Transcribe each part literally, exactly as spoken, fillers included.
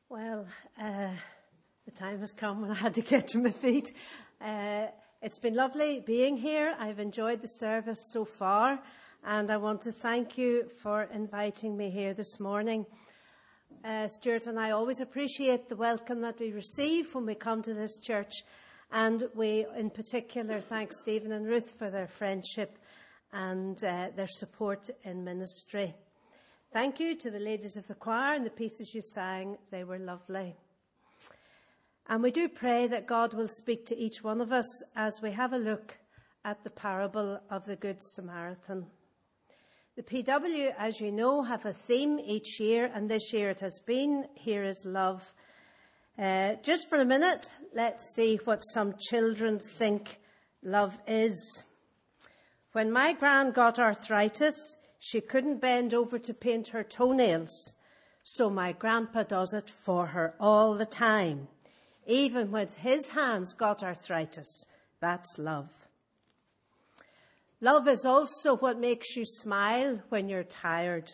Well, uh, the time has come when I had to get to my feet. Uh, it's been lovely being here. I've enjoyed the service so far, and I want to thank you for inviting me here this morning. Uh, Stuart and I always appreciate the welcome that we receive when we come to this church, and we in particular thank Stephen and Ruth for their friendship and uh, their support in ministry. Thank you to the ladies of the choir and the pieces you sang. They were lovely. And we do pray that God will speak to each one of us as we have a look at the parable of the Good Samaritan. The P W, as you know, have a theme each year, and this year it has been, Here is Love. Uh, just for a minute, let's see what some children think love is. When my gran got arthritis, she couldn't bend over to paint her toenails, so my grandpa does it for her all the time. Even when his hands got arthritis, that's love. Love is also what makes you smile when you're tired.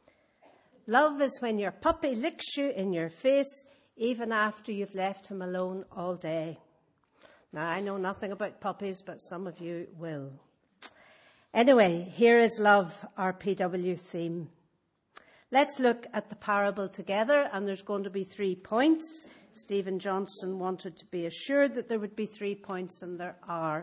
Love is when your puppy licks you in your face, even after you've left him alone all day. Now, I know nothing about puppies, but some of you will. Anyway, here is love, our P W theme. Let's look at the parable together, and there's going to be three points. Stephen Johnson wanted to be assured that there would be three points, and there are.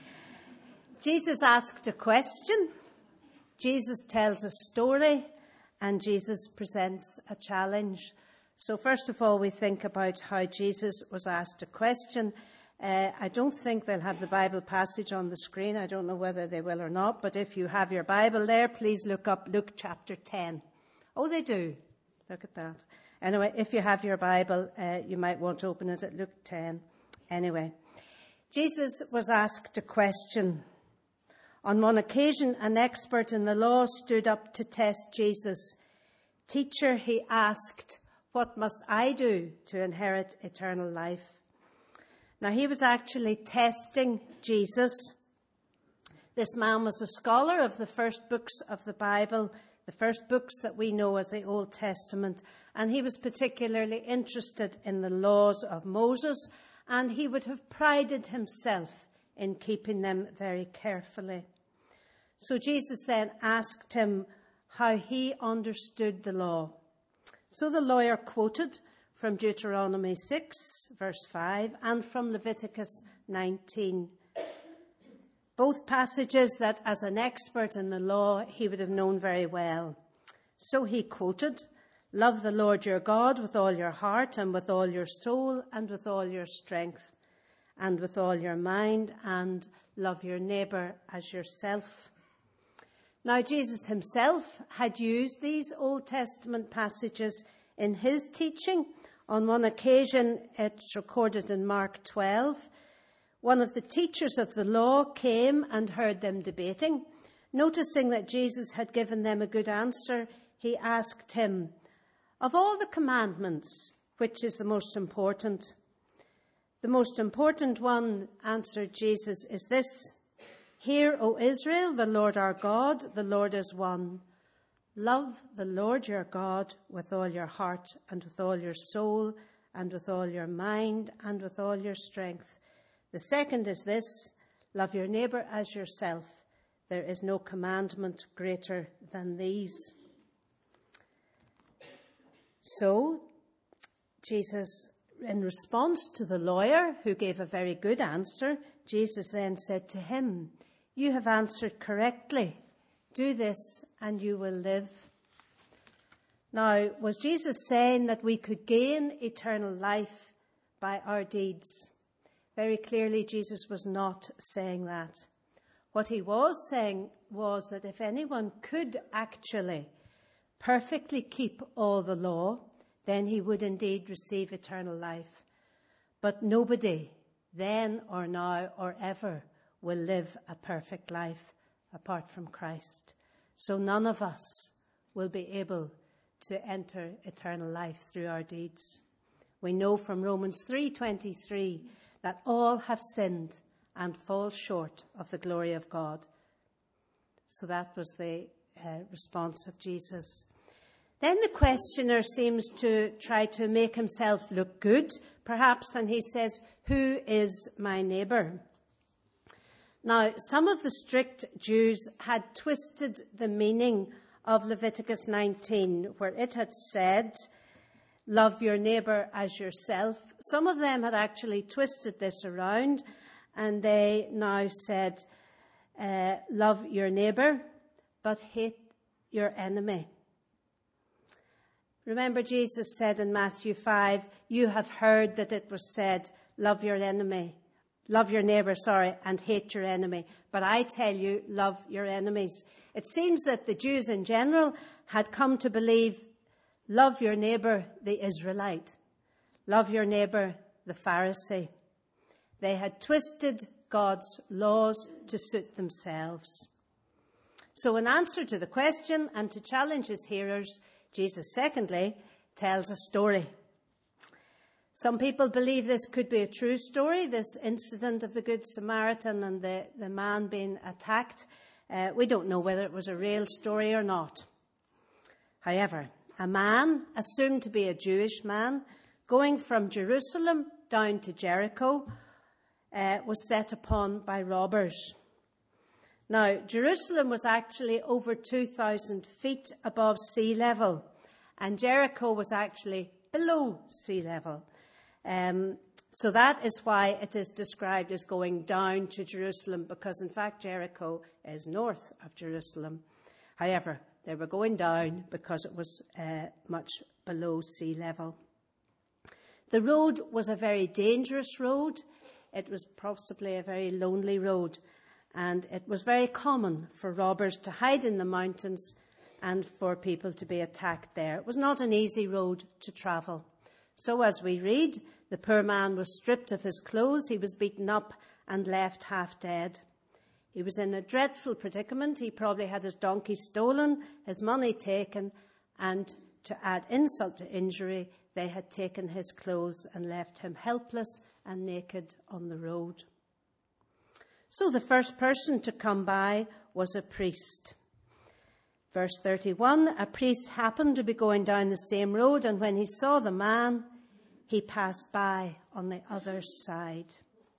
Jesus asked a question, Jesus tells a story, and Jesus presents a challenge. So first of all, we think about how Jesus was asked a question. Uh, I don't think they'll have the Bible passage on the screen. I don't know whether they will or not. But if you have your Bible there, please look up Luke chapter ten. Oh, they do. Look at that. Anyway, if you have your Bible, uh, you might want to open it at Luke ten. Anyway, Jesus was asked a question. On one occasion, an expert in the law stood up to test Jesus. Teacher, he asked, what must I do to inherit eternal life? Now, he was actually testing Jesus. This man was a scholar of the first books of the Bible, the first books that we know as the Old Testament, and he was particularly interested in the laws of Moses, and he would have prided himself in keeping them very carefully. So Jesus then asked him how he understood the law. So the lawyer quoted from Deuteronomy six, verse five, and from Leviticus nineteen. Both passages that, as an expert in the law, he would have known very well. So he quoted, love the Lord your God with all your heart and with all your soul and with all your strength and with all your mind, and love your neighbour as yourself. Now, Jesus himself had used these Old Testament passages in his teaching. On one occasion, it's recorded in Mark twelve, one of the teachers of the law came and heard them debating. Noticing that Jesus had given them a good answer, he asked him, of all the commandments, which is the most important? The most important one, answered Jesus, is this. Hear, O Israel, the Lord our God, the Lord is one. Love the Lord your God with all your heart and with all your soul and with all your mind and with all your strength. The second is this, love your neighbour as yourself. There is no commandment greater than these. So, Jesus, in response to the lawyer who gave a very good answer, Jesus then said to him, you have answered correctly. Do this and you will live. Now, was Jesus saying that we could gain eternal life by our deeds? Very clearly, Jesus was not saying that. What he was saying was that if anyone could actually perfectly keep all the law, then he would indeed receive eternal life. But nobody, then or now or ever, will live a perfect life apart from Christ. So none of us will be able to enter eternal life through our deeds. We know from Romans three twenty-three that all have sinned and fall short of the glory of God. So that was the uh, response of Jesus. Then the questioner seems to try to make himself look good, perhaps, and he says, "Who is my neighbour?" Now, some of the strict Jews had twisted the meaning of Leviticus nineteen, where it had said, "Love your neighbour as yourself." Some of them had actually twisted this around, and they now said, uh, "Love your neighbour, but hate your enemy." Remember, Jesus said in Matthew five, "You have heard that it was said, love your enemy, love your neighbour, sorry, and hate your enemy. But I tell you, love your enemies." It seems that the Jews in general had come to believe, love your neighbour, the Israelite. Love your neighbour, the Pharisee. They had twisted God's laws to suit themselves. So in answer to the question and to challenge his hearers, Jesus, secondly, tells a story. Some people believe this could be a true story, this incident of the Good Samaritan and the, the man being attacked. Uh, we don't know whether it was a real story or not. However, a man, assumed to be a Jewish man, going from Jerusalem down to Jericho, uh, was set upon by robbers. Now, Jerusalem was actually over two thousand feet above sea level, and Jericho was actually below sea level. Um, so that is why it is described as going down to Jerusalem, because in fact Jericho is north of Jerusalem. However, they were going down because it was uh, much below sea level. The road was a very dangerous road. It was possibly a very lonely road. And it was very common for robbers to hide in the mountains and for people to be attacked there. It was not an easy road to travel. So as we read, the poor man was stripped of his clothes, he was beaten up and left half dead. He was in a dreadful predicament. He probably had his donkey stolen, his money taken, and to add insult to injury, they had taken his clothes and left him helpless and naked on the road. So the first person to come by was a priest. Verse thirty-one, a priest happened to be going down the same road, and when he saw the man, he passed by on the other side.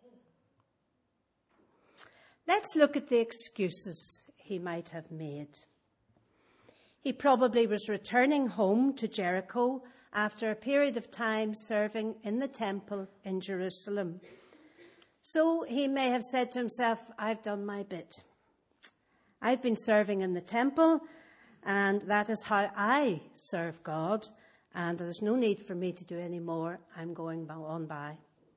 Let's look at the excuses he might have made. He probably was returning home to Jericho after a period of time serving in the temple in Jerusalem. So he may have said to himself, I've done my bit. I've been serving in the temple, and that is how I serve God, and there's no need for me to do any more. I'm going on by.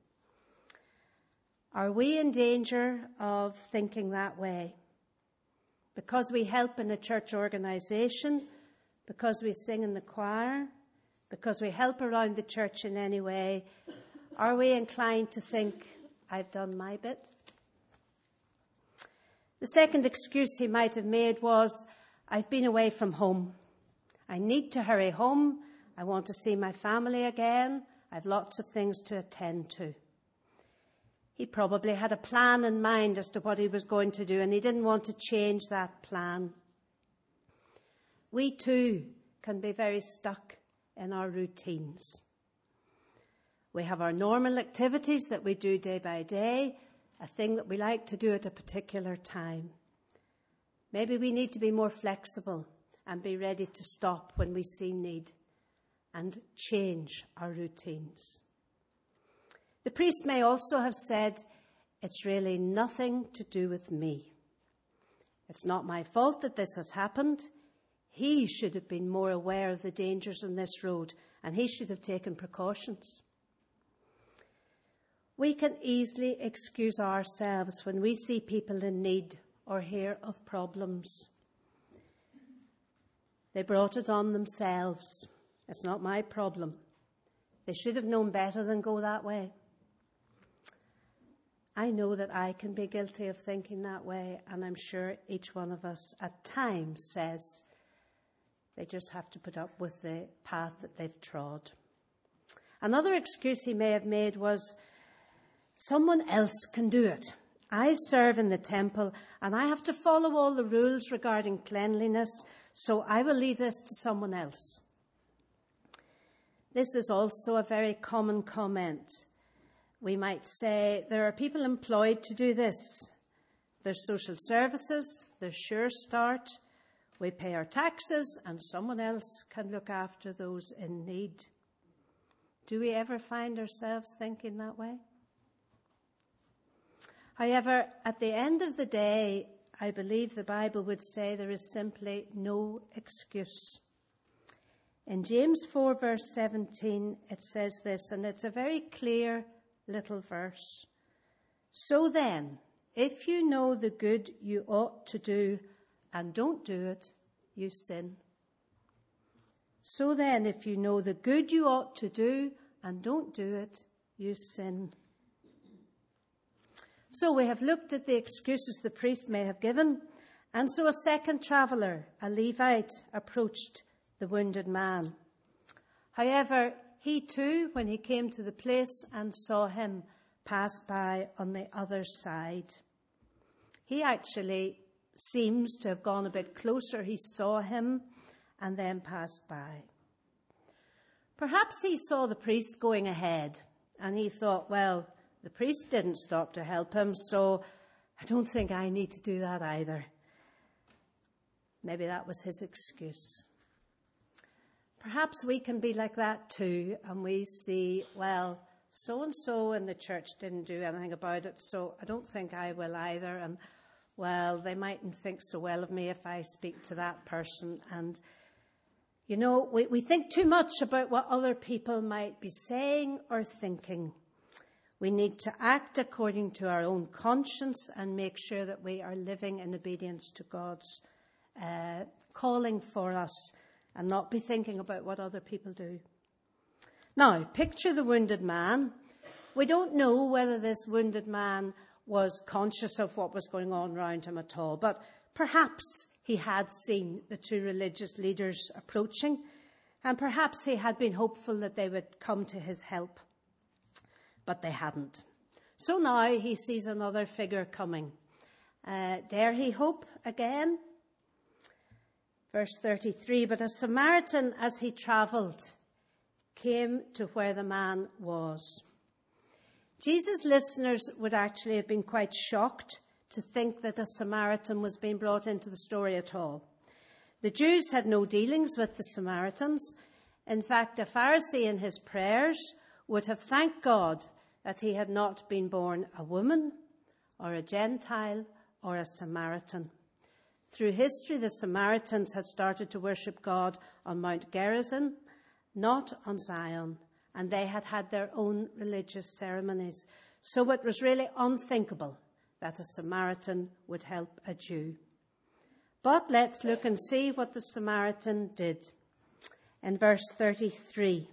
Are we in danger of thinking that way? Because we help in a church organisation, because we sing in the choir, because we help around the church in any way, are we inclined to think, I've done my bit? The second excuse he might have made was, I've been away from home. I need to hurry home. I want to see my family again. I've lots of things to attend to. He probably had a plan in mind as to what he was going to do, and he didn't want to change that plan. We too can be very stuck in our routines. We have our normal activities that we do day by day, a thing that we like to do at a particular time. Maybe we need to be more flexible and be ready to stop when we see need and change our routines. The priest may also have said, it's really nothing to do with me. It's not my fault that this has happened. He should have been more aware of the dangers on this road, and he should have taken precautions. We can easily excuse ourselves when we see people in need or hear of problems. They brought it on themselves. It's not my problem. They should have known better than go that way. I know that I can be guilty of thinking that way, and I'm sure each one of us at times says they just have to put up with the path that they've trod. Another excuse he may have made was, someone else can do it. I serve in the temple, and I have to follow all the rules regarding cleanliness, so I will leave this to someone else. This is also a very common comment. We might say there are people employed to do this. There's social services, there's Sure Start, we pay our taxes, and someone else can look after those in need. Do we ever find ourselves thinking that way? However, at the end of the day, I believe the Bible would say there is simply no excuse. In James four, verse seventeen, it says this, and it's a very clear little verse. So then, if you know the good you ought to do and don't do it, you sin. So then, if you know the good you ought to do and don't do it, you sin. So we have looked at the excuses the priest may have given, and so a second traveller, a Levite, approached the wounded man. However, he too, when he came to the place and saw him, passed by on the other side. He actually seems to have gone a bit closer. He saw him and then passed by. Perhaps he saw the priest going ahead and he thought, well, the priest didn't stop to help him, so I don't think I need to do that either. Maybe that was his excuse. Perhaps we can be like that too, and we see, well, so-and-so in the church didn't do anything about it, so I don't think I will either. And, well, they mightn't think so well of me if I speak to that person. And, you know, we, we think too much about what other people might be saying or thinking. We need to act according to our own conscience and make sure that we are living in obedience to God's uh, calling for us and not be thinking about what other people do. Now, picture the wounded man. We don't know whether this wounded man was conscious of what was going on around him at all, but perhaps he had seen the two religious leaders approaching, and perhaps he had been hopeful that they would come to his help. But they hadn't. So now he sees another figure coming. Uh, dare he hope again? Verse thirty-three, but a Samaritan, as he travelled, came to where the man was. Jesus' listeners would actually have been quite shocked to think that a Samaritan was being brought into the story at all. The Jews had no dealings with the Samaritans. In fact, a Pharisee in his prayers would have thanked God that he had not been born a woman or a Gentile or a Samaritan. Through history, the Samaritans had started to worship God on Mount Gerizim, not on Zion, and they had had their own religious ceremonies. So it was really unthinkable that a Samaritan would help a Jew. But let's look and see what the Samaritan did. In verse thirty-three,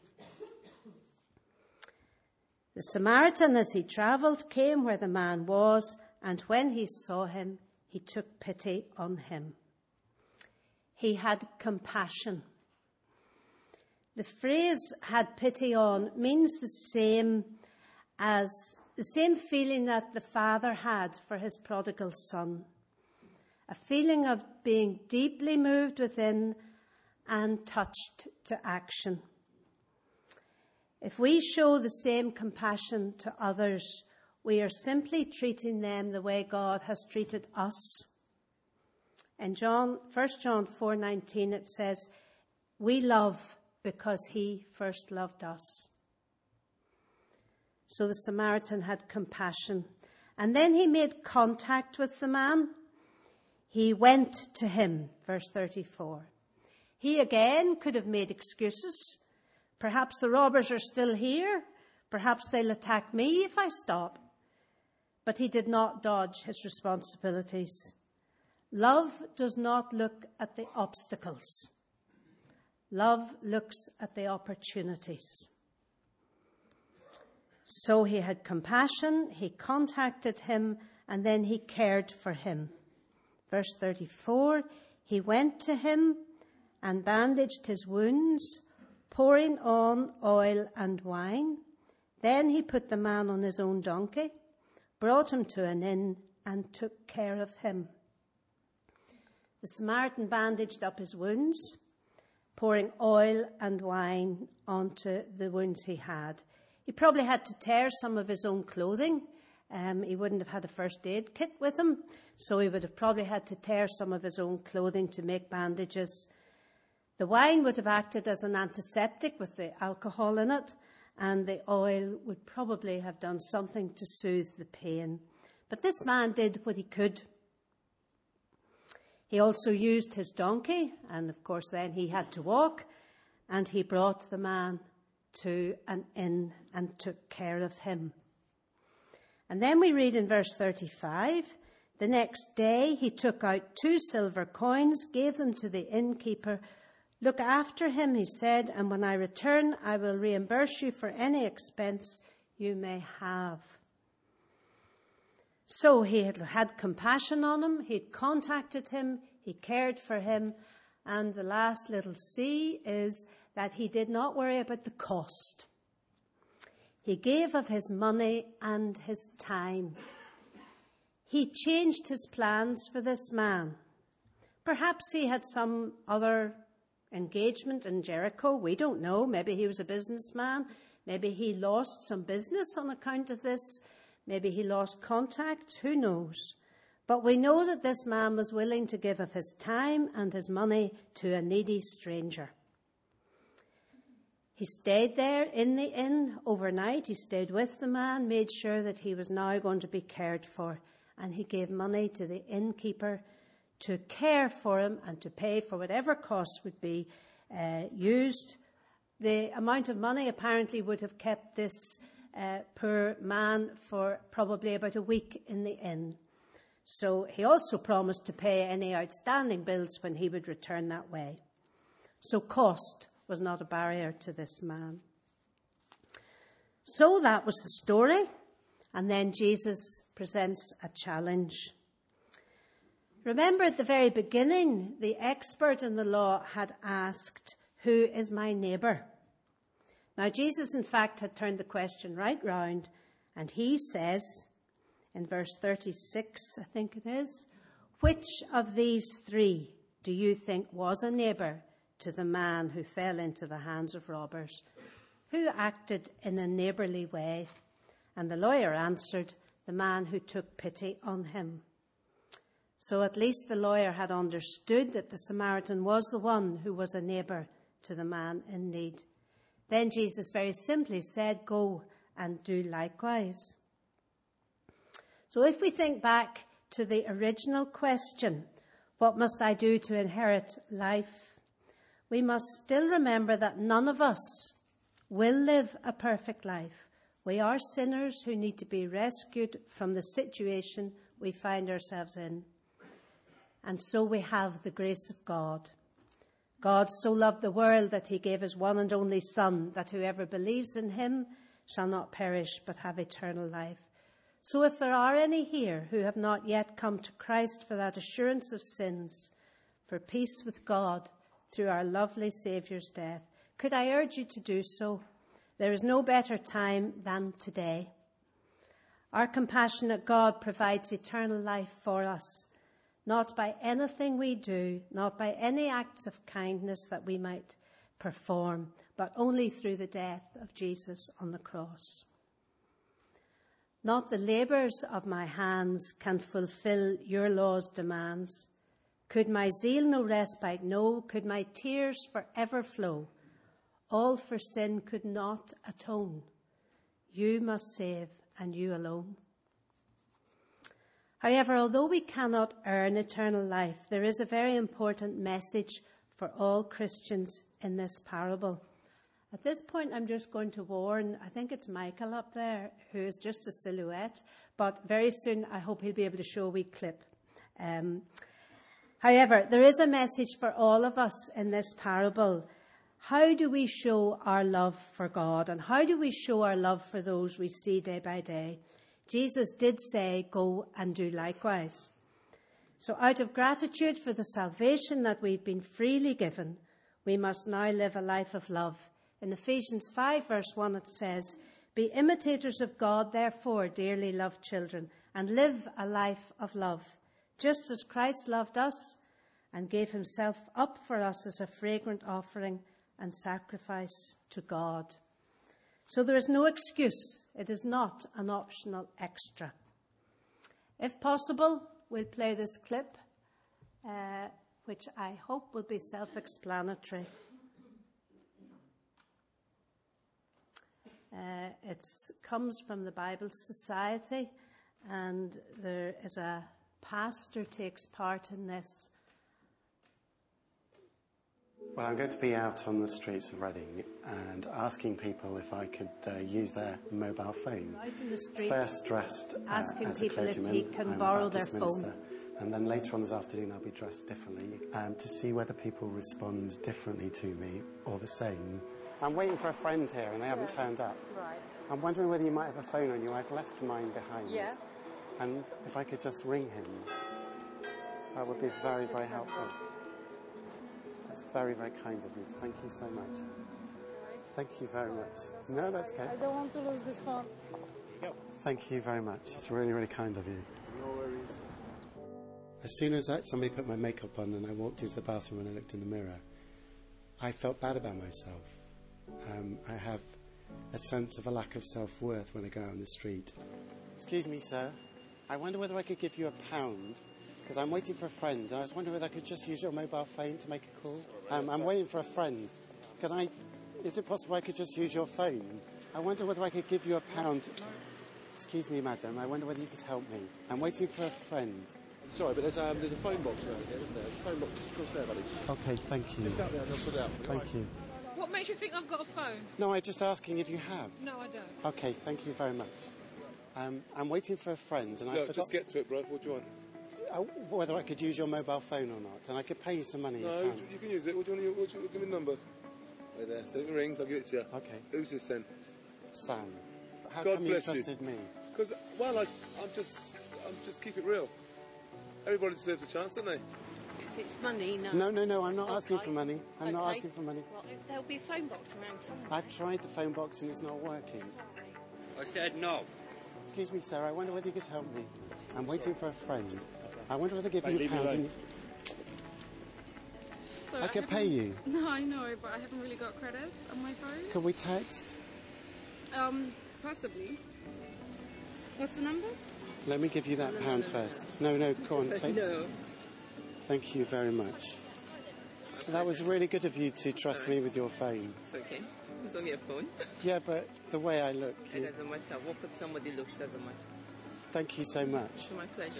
the Samaritan, as he travelled, came where the man was, and when he saw him, he took pity on him. He had compassion. The phrase "had pity on" means the same as the same feeling that the father had for his prodigal son. A feeling of being deeply moved within and touched to action. If we show the same compassion to others, we are simply treating them the way God has treated us. In John, First John four nineteen, it says, we love because he first loved us. So the Samaritan had compassion. And then he made contact with the man. He went to him, verse thirty-four. He again could have made excuses. Perhaps the robbers are still here. Perhaps they'll attack me if I stop. But he did not dodge his responsibilities. Love does not look at the obstacles. Love looks at the opportunities. So he had compassion, he contacted him, and then he cared for him. Verse thirty-four, he went to him and bandaged his wounds, pouring on oil and wine. Then he put the man on his own donkey, brought him to an inn, and took care of him. The Samaritan bandaged up his wounds, pouring oil and wine onto the wounds he had. He probably had to tear some of his own clothing. Um, he wouldn't have had a first aid kit with him, so he would have probably had to tear some of his own clothing to make bandages. The wine would have acted as an antiseptic with the alcohol in it, and the oil would probably have done something to soothe the pain. But this man did what he could. He also used his donkey, and of course then he had to walk, and he brought the man to an inn and took care of him. And then we read in verse thirty-five, the next day he took out two silver coins, gave them to the innkeeper. Look after him, he said, and when I return, I will reimburse you for any expense you may have. So he had had compassion on him, he'd contacted him, he cared for him, and the last little C is that he did not worry about the cost. He gave of his money and his time. He changed his plans for this man. Perhaps he had some other engagement in Jericho. We don't know. Maybe he was a businessman. Maybe he lost some business on account of this. Maybe he lost contact. Who knows? But we know that this man was willing to give of his time and his money to a needy stranger. He stayed there in the inn overnight. He stayed with the man, made sure that he was now going to be cared for. And he gave money to the innkeeper to care for him and to pay for whatever costs would be uh, used. The amount of money apparently would have kept this uh, poor man for probably about a week in the inn. So he also promised to pay any outstanding bills when he would return that way. So cost was not a barrier to this man. So that was the story. And then Jesus presents a challenge. Remember at the very beginning, the expert in the law had asked, who is my neighbour? Now Jesus, in fact, had turned the question right round, and he says, in verse thirty-six, I think it is, which of these three do you think was a neighbour to the man who fell into the hands of robbers? Who acted in a neighbourly way? And the lawyer answered, the man who took pity on him. So at least the lawyer had understood that the Samaritan was the one who was a neighbour to the man in need. Then Jesus very simply said, go and do likewise. So if we think back to the original question, what must I do to inherit life? We must still remember that none of us will live a perfect life. We are sinners who need to be rescued from the situation we find ourselves in. And so we have the grace of God. God so loved the world that he gave his one and only Son, that whoever believes in him shall not perish but have eternal life. So if there are any here who have not yet come to Christ for that assurance of sins, for peace with God through our lovely Saviour's death, could I urge you to do so? There is no better time than today. Our compassionate God provides eternal life for us, not by anything we do, not by any acts of kindness that we might perform, but only through the death of Jesus on the cross. Not the labours of my hands can fulfil your law's demands. Could my zeal no respite know? Could my tears forever flow? All for sin could not atone. You must save, and you alone. However, although we cannot earn eternal life, there is a very important message for all Christians in this parable. At this point, I'm just going to warn, I think it's Michael up there, who is just a silhouette, but very soon I hope he'll be able to show a wee clip. Um, however, there is a message for all of us in this parable. How do we show our love for God, and how do we show our love for those we see day by day? Jesus did say, go and do likewise. So out of gratitude for the salvation that we've been freely given, we must now live a life of love. In Ephesians five, verse one, it says, be imitators of God, therefore, dearly loved children, and live a life of love, just as Christ loved us and gave himself up for us as a fragrant offering and sacrifice to God. So there is no excuse. It is not an optional extra. If possible, we'll play this clip, uh, which I hope will be self-explanatory. Uh, it comes from the Bible Society, and there is a pastor takes part in this. Well, I'm going to be out on the streets of Reading and asking people if I could uh, use their mobile phone. Out in the street, First dressed uh, asking as people a if clergyman, he can I'm a borrow their Baptist phone. minister, and then later on this afternoon I'll be dressed differently um, to see whether people respond differently to me or the same. I'm waiting for a friend here and they haven't yeah. turned up. Right. I'm wondering whether you might have a phone on you. I've left mine behind. Yeah. And if I could just ring him, that would be very, very helpful. That's very, very kind of you. Thank you so much. Thank you very much. No, that's okay. I don't want to lose this phone. Thank you very much. It's really, really kind of you. No worries. As soon as I, somebody put my makeup on and I walked into the bathroom and I looked in the mirror, I felt bad about myself. Um, I have a sense of a lack of self-worth when I go out on the street. Excuse me, sir. I wonder whether I could give you a pound, because I'm waiting for a friend, and I was wondering whether I could just use your mobile phone to make a call. Um, I'm waiting for a friend. Can I... Is it possible I could just use your phone? I wonder whether I could give you a pound. Excuse me, madam. I wonder whether you could help me. I'm waiting for a friend. Sorry, but there's, um, there's a phone box around here, isn't there? There's a phone box just across there, buddy. Okay, thank you. Just out there, and I'll put it out. Thank right. you. What makes you think I've got a phone? No, I'm just asking if you have. No, I don't. Okay, thank you very much. Um, I'm waiting for a friend, and I No, forgot... just get to it, bro. What do you want? Uh, whether I could use your mobile phone or not, and I could pay you some money. No, you, you can use it. What do you want? What do you, give me the number. Right there. So if it rings, I'll give it to you. Okay. Who's this then? Sam. How God come bless you you. trusted me? Because, well, I, I'm just, I'm just keep it real. Everybody deserves a chance, don't they? If it's money, no. No, no, no, I'm not Okay. asking for money. I'm not Okay. asking for money. Well, there'll be a phone box around somewhere. I've tried the phone box and it's not working. I said no. Excuse me, sir, I wonder whether you could help me. I'm waiting for a friend. I wonder whether I give Right, you a leave me pound. alone. And So I could haven't- pay you. No, I know, but I haven't really got credits on my phone. Could we text? Um, possibly. What's the number? Let me give you that No, no, pound no, no, first. No, no, go on, take. No. Thank you very much. That was really good of you to trust me with your phone. It's okay. It's only a phone. Yeah, but the way I look, It you... doesn't matter. What somebody looks doesn't matter. Thank you so much. It's my pleasure.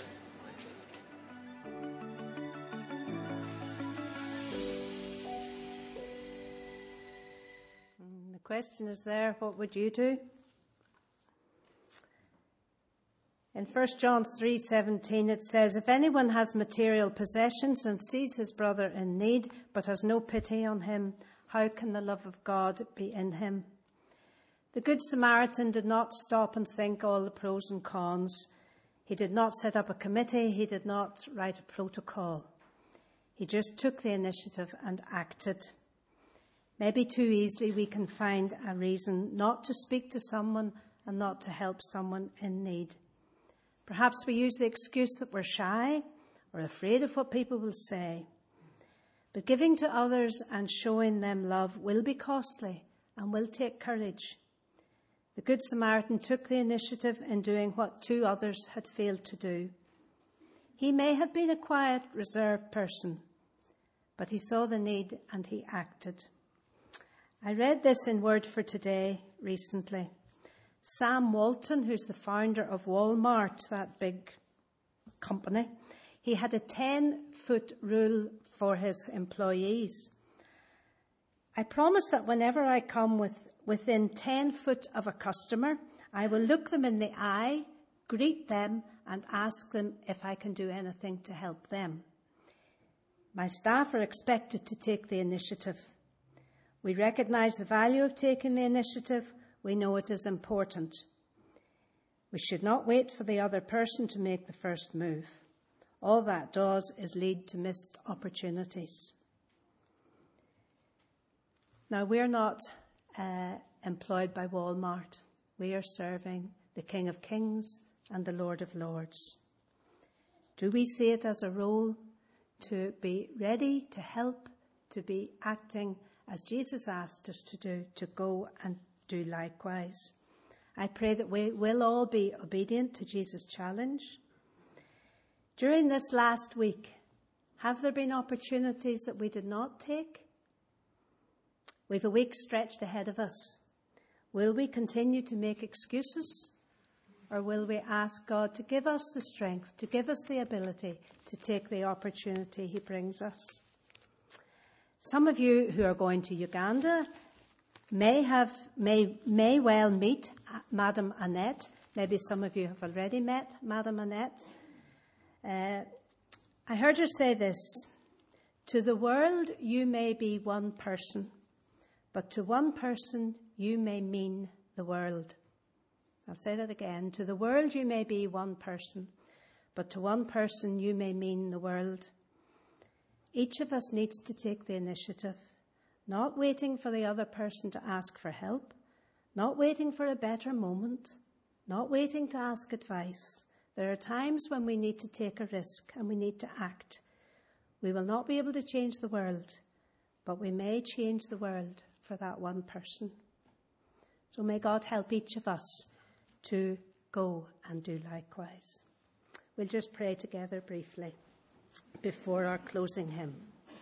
The question is there, what would you do? In First John three seventeen it says, if anyone has material possessions and sees his brother in need but has no pity on him, how can the love of God be in him? The Good Samaritan did not stop and think all the pros and cons. He did not set up a committee. He did not write a protocol. He just took the initiative and acted. Maybe too easily we can find a reason not to speak to someone and not to help someone in need. Perhaps we use the excuse that we're shy or afraid of what people will say. But giving to others and showing them love will be costly and will take courage. The Good Samaritan took the initiative in doing what two others had failed to do. He may have been a quiet, reserved person, but he saw the need and he acted. I read this in Word for Today recently. Sam Walton, who's the founder of Walmart, that big company, he had a ten-foot rule for his employees. I promise that whenever I come with, within ten foot of a customer, I will look them in the eye, greet them, and ask them if I can do anything to help them. My staff are expected to take the initiative. We recognise the value of taking the initiative. We know it is important. We should not wait for the other person to make the first move. All that does is lead to missed opportunities. Now, we're not uh, employed by Walmart. We are serving the King of Kings and the Lord of Lords. Do we see it as a role? to be ready to help, to be acting as Jesus asked us to do, to go and do likewise. I pray that we will all be obedient to Jesus' challenge. During this last week, have there been opportunities that we did not take? We've a week stretched ahead of us. Will we continue to make excuses? Or will we ask God to give us the strength, to give us the ability to take the opportunity he brings us? Some of you who are going to Uganda may have, may, may well meet Madam Annette. Maybe some of you have already met Madam Annette. Uh, I heard her say this: to the world you may be one person, but to one person you may mean the world. I'll say that again. To the world you may be one person, but to one person you may mean the world. Each of us needs to take the initiative, not waiting for the other person to ask for help, not waiting for a better moment, not waiting to ask advice. There are times when we need to take a risk and we need to act. We will not be able to change the world, but we may change the world for that one person. So may God help each of us to go and do likewise. We'll just pray together briefly before our closing hymn.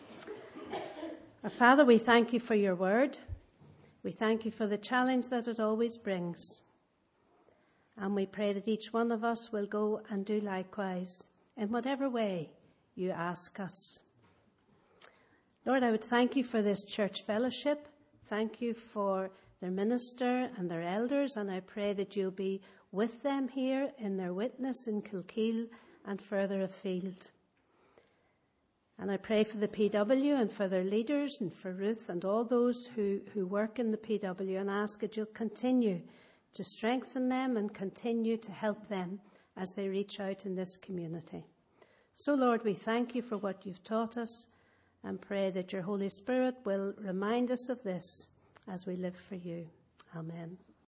Our Father, we thank you for your word. We thank you for the challenge that it always brings. And we pray that each one of us will go and do likewise in whatever way you ask us. Lord, I would thank you for this church fellowship. Thank you for their minister and their elders, and I pray that you'll be with them here in their witness in Kilkeel and further afield. And I pray for the P W and for their leaders and for Ruth and all those who, who work in the P W, and ask that you'll continue to strengthen them and continue to help them as they reach out in this community. So, Lord, we thank you for what you've taught us and pray that your Holy Spirit will remind us of this as we live for you. Amen.